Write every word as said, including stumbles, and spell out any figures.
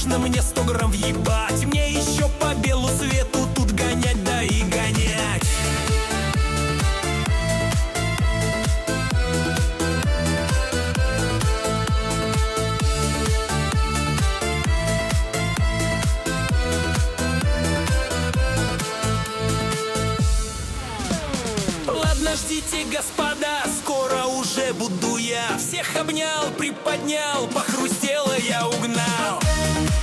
можно мне сто грамм въебать? Мне еще по белу свету тут гонять, да и гонять. Ладно, ждите, господа, скоро уже буду я. Всех обнял, приподнял, похрустело, я угнал.